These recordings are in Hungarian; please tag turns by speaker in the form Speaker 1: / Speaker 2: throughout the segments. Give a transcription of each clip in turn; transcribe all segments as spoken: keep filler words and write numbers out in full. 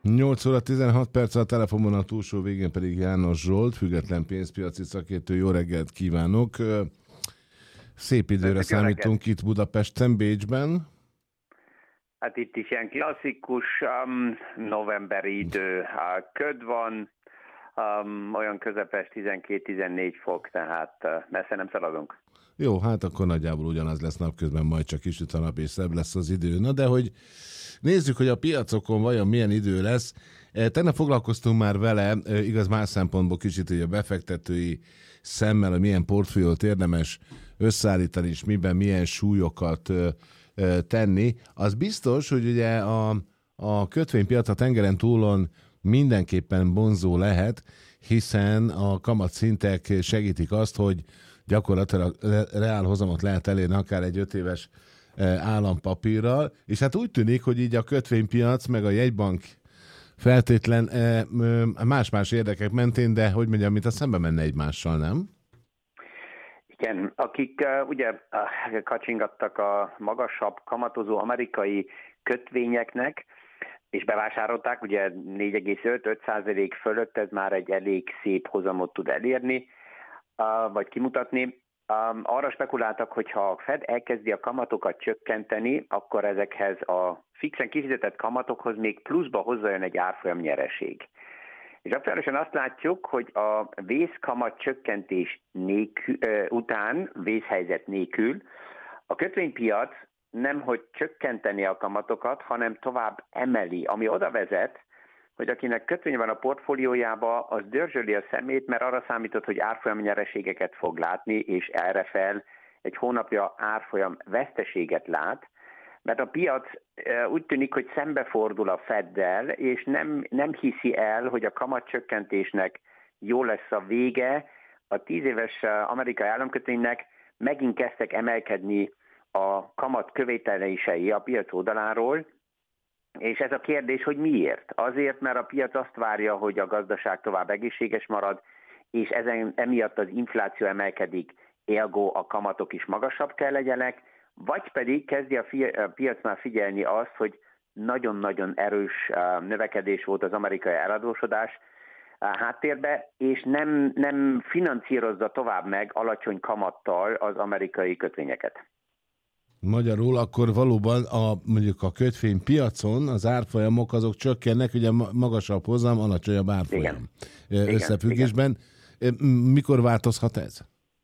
Speaker 1: nyolc óra tizenhat perc, a telefonon a túlsó végén pedig János Zsolt, független pénzpiaci szakértő. Jó reggelt kívánok! Szép időre számítunk itt Budapesten, Bécsben.
Speaker 2: Hát itt is ilyen klasszikus um, novemberi idő, hát köd van, um, olyan közepes tizenkét-tizennégy fok, tehát uh, messze nem szaladunk.
Speaker 1: Jó, hát akkor nagyjából ugyanaz lesz napközben, majd csak kisüt a nap és szebb lesz az idő. Na de hogy nézzük, hogy a piacokon vajon milyen idő lesz. Tegnap foglalkoztunk már vele, igaz más szempontból kicsit, hogy a befektetői szemmel, hogy milyen portfóliót érdemes összeállítani, és miben milyen súlyokat tenni. Az biztos, hogy ugye a, a kötvénypiac a tengeren túlon mindenképpen vonzó lehet, hiszen a kamatszintek segítik azt, hogy gyakorlatilag reálhozamot lehet elérni akár egy öt éves állampapírral, és hát úgy tűnik, hogy így a kötvénypiac meg a jegybank feltétlen más-más érdekek mentén, de hogy mondjam, mint a szembe menne egymással, nem?
Speaker 2: Igen, akik uh, ugye uh, kacsingattak a magasabb kamatozó amerikai kötvényeknek, és bevásárolták, ugye négy egész öt-öt százalék fölött ez már egy elég szép hozamot tud elérni, uh, vagy kimutatni. Um, arra spekuláltak, hogy ha a Fed elkezdi a kamatokat csökkenteni, akkor ezekhez a fixen kifizetett kamatokhoz még pluszba hozzájön egy árfolyam nyereség. És aktuálisan azt látjuk, hogy a vészkamat csökkentés nélkül, után, vészhelyzet nélkül, a kötvénypiac nemhogy csökkenteni a kamatokat, hanem tovább emeli, ami oda vezet, hogy akinek kötvény van a portfóliójába, az dörzsöli a szemét, mert arra számított, hogy árfolyam nyereségeket fog látni, és erre fel egy hónapja árfolyam veszteséget lát, mert a piac úgy tűnik, hogy szembefordul a Feddel, és nem, nem hiszi el, hogy a kamatcsökkentésnek jó lesz a vége. A tíz éves amerikai államkötvénynek megint kezdtek emelkedni a kamat követelései a piac oldaláról, és ez a kérdés, hogy miért? Azért, mert a piac azt várja, hogy a gazdaság tovább egészséges marad, és ezen, emiatt az infláció emelkedik, ergo a kamatok is magasabb kell legyenek, vagy pedig kezdi a, fi- a piac már figyelni azt, hogy nagyon-nagyon erős uh, növekedés volt az amerikai eladósodás uh, háttérbe, és nem, nem finanszírozza tovább meg alacsony kamattal az amerikai kötvényeket.
Speaker 1: Magyarul akkor valóban a, mondjuk a kötvénypiacon az árfolyamok azok csökkennek, ugye magasabb hozam, alacsonyabb árfolyam igen. összefüggésben. Igen. Mikor változhat ez?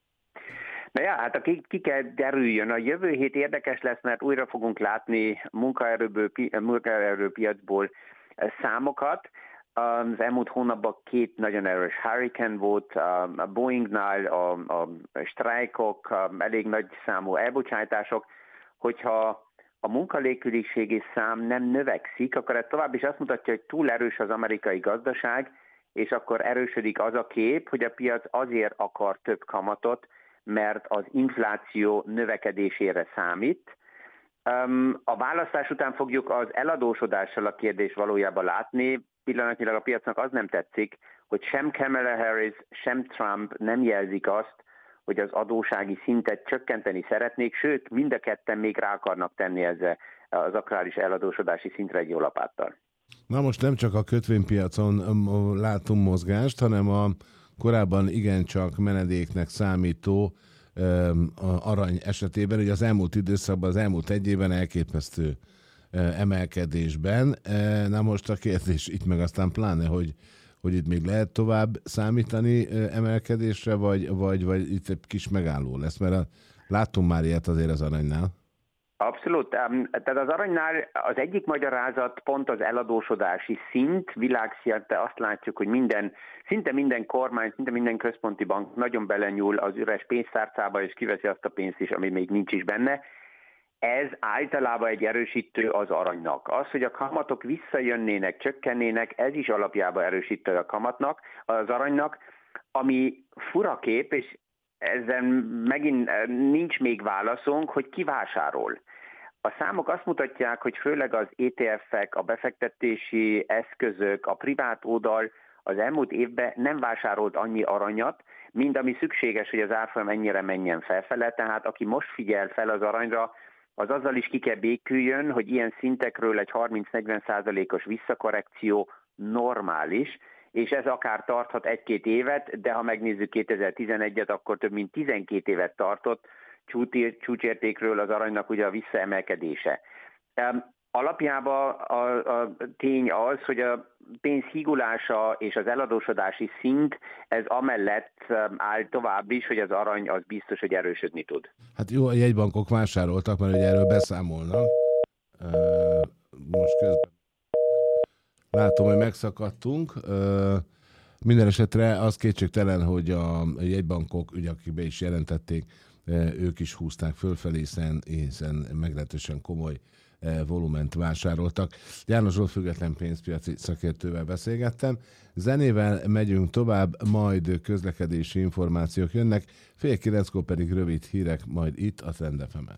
Speaker 2: Na ja, hát ki, ki kell derüljön. A jövő hét érdekes lesz, mert újra fogunk látni munkaerőből, munkaerőpiacból számokat. Az elmúlt hónapban két nagyon erős hurricane volt, a Boeingnál a, a sztrájkok, a elég nagy számú elbocsátások. Hogyha a munkanélküliségi szám nem növekszik, akkor ez tovább is azt mutatja, hogy túl erős az amerikai gazdaság, és akkor erősödik az a kép, hogy a piac azért akar több kamatot, mert az infláció növekedésére számít. A választás után fogjuk az eladósodással a kérdést valójában látni. Pillanatnyilag a piacnak az nem tetszik, hogy sem Kamala Harris, sem Trump nem jelzik azt, hogy az adósági szintet csökkenteni szeretnék, sőt, mind a ketten még rá akarnak tenni ezzel az aktuális eladósodási szintre egy jó lapáttal.
Speaker 1: Na most nem csak a kötvénypiacon látunk mozgást, hanem a korábban igencsak menedéknek számító arany esetében, hogy az elmúlt időszakban, az elmúlt egy évben elképesztő emelkedésben. Na most a kérdés itt meg aztán pláne, hogy, hogy itt még lehet tovább számítani emelkedésre, vagy, vagy, vagy itt egy kis megálló lesz, mert a, láttunk már ilyet azért az aranynál.
Speaker 2: Abszolút. Tehát az aranynál az egyik magyarázat pont az eladósodási szint. Világszerte azt látjuk, hogy minden, szinte minden kormány, szinte minden központi bank nagyon belenyúl az üres pénztárcába, és kiveszi azt a pénzt is, ami még nincs is benne. Ez általában egy erősítő az aranynak. Az, hogy a kamatok visszajönnének, csökkennének, ez is alapjában erősítő a kamatnak, az aranynak, ami fura kép, és ezen megint nincs még válaszunk, hogy ki vásárol. A számok azt mutatják, hogy főleg az é té ef-ek, a befektetési eszközök, a privát oldal az elmúlt évben nem vásárolt annyi aranyat, mint ami szükséges, hogy az árfolyam ennyire menjen felfele. Tehát aki most figyel fel az aranyra, az azzal is ki kell béküljön, hogy ilyen szintekről egy harminc-negyven százalékos visszakorrekció normális, és ez akár tarthat egy-két évet, de ha megnézzük kétezer-tizenegyet, akkor több mint tizenkét évet tartott csúcsértékről az aranynak ugye a visszaemelkedése. Alapjában a, a tény az, hogy a pénz hígulása és az eladósodási szint, ez amellett áll tovább is, hogy az arany az biztos, hogy erősödni tud.
Speaker 1: Hát jó, a jegybankok vásároltak, mert ugye erről beszámolnak. Most közben látom, hogy megszakadtunk. Minden esetre az kétségtelen, hogy a jegybankok, ugye akik be is jelentették, ők is húzták fölfelé, hiszen, hiszen meglehetősen komoly volument vásároltak. János Zsolt független pénzpiaci szakértővel beszélgettem. Zenével megyünk tovább, majd közlekedési információk jönnek, fél kilenckor pedig rövid hírek, majd itt a Trend ef emen.